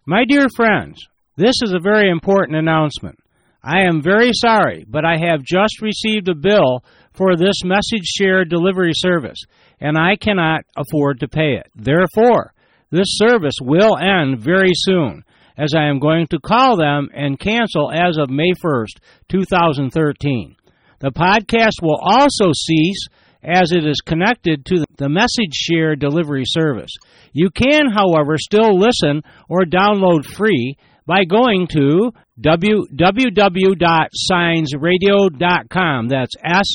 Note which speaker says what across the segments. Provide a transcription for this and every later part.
Speaker 1: My dear friends, this is a very important announcement. I am very sorry, but I have just received a bill for this message share delivery service, and I cannot afford to pay it. Therefore, this service will end very soon, as I am going to call them and cancel as of May 1st, 2013. The podcast will also cease as it is connected to the message share delivery service. You can, however, still listen or download free by going to www.signsradio.com. That's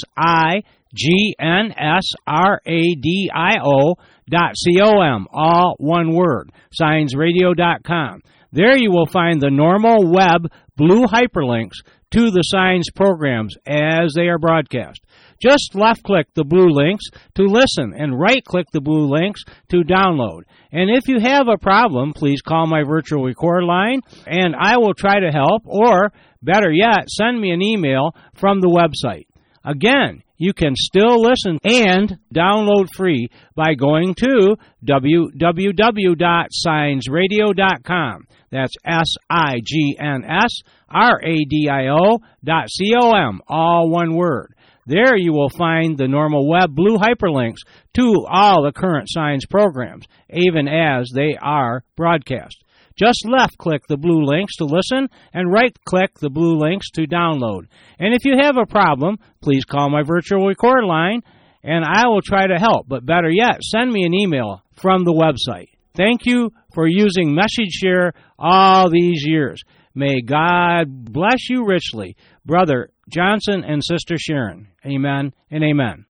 Speaker 1: SIGNSRADIO.com, all one word, signsradio.com. There you will find the normal web blue hyperlinks to the Signs programs as they are broadcast. Just left-click the blue links to listen and right-click the blue links to download. And if you have a problem, please call my virtual record line, and I will try to help, or better yet, send me an email from the website. Again, you can still listen and download free by going to www.signsradio.com. That's SIGNSRADIO.com, all one word. There you will find the normal web blue hyperlinks to all the current Signs programs, even as they are broadcast. Just left-click the blue links to listen and right-click the blue links to download. And if you have a problem, please call my virtual record line, and I will try to help. But better yet, send me an email from the website. Thank you for using Message Share all these years. May God bless you richly, Brother Johnson and Sister Sharon. Amen and amen.